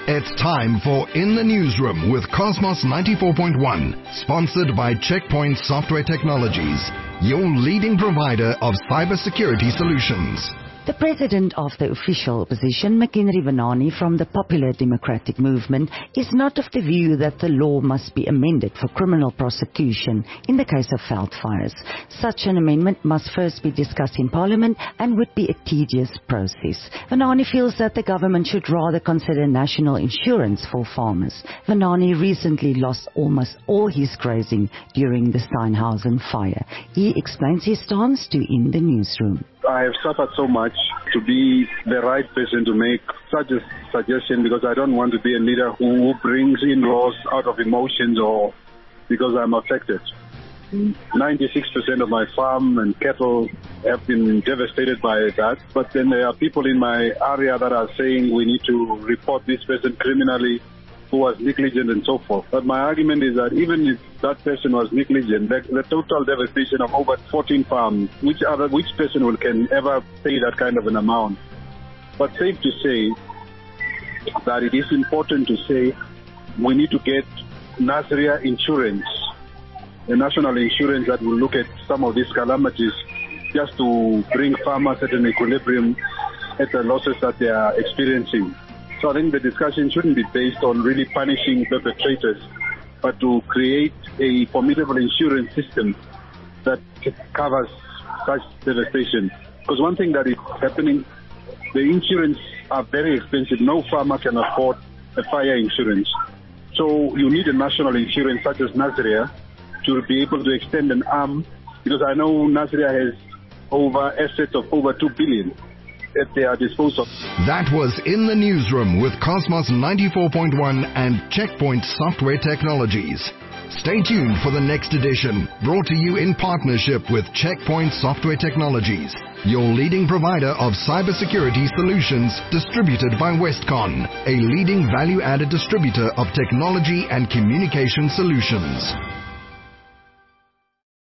It's time for In the Newsroom with Cosmos 94.1, sponsored by Checkpoint Software Technologies, your leading provider of cybersecurity solutions. The president of the official opposition, McHenry Vunani from the Popular Democratic Movement, is not of the view that the law must be amended for criminal prosecution in the case of veldfires. Such an amendment must first be discussed in Parliament and would be a tedious process. Vunani feels that the government should rather consider national insurance for farmers. Vunani recently lost almost all his grazing during the Steinhausen fire. He explains his stance to In the Newsroom. I have suffered so much to be the right person to make such a suggestion, because I don't want to be a leader who brings in laws out of emotions or because I'm affected. 96% of my farm and cattle have been devastated by that. But then there are people in my area that are saying we need to report this person criminally who was negligent and so forth. But my argument is that even if that person was negligent, the total devastation of over 14 farms, which person can ever pay that kind of an amount? But safe to say that it is important to say we need to get Nasria insurance, a national insurance that will look at some of these calamities just to bring farmers at an equilibrium at the losses that they are experiencing. So I think the discussion shouldn't be based on really punishing perpetrators, but to create a formidable insurance system that covers such devastation. Because one thing that is happening, the insurance are very expensive. No farmer can afford a fire insurance. So you need a national insurance such as Nasria to be able to extend an arm, because I know Nasria has assets of over 2 billion at their disposal. That was In the Newsroom with Cosmos 94.1 and Checkpoint Software Technologies. Stay tuned for the next edition, brought to you in partnership with Checkpoint Software Technologies, your leading provider of cybersecurity solutions, distributed by Westcon, a leading value-added distributor of technology and communication solutions.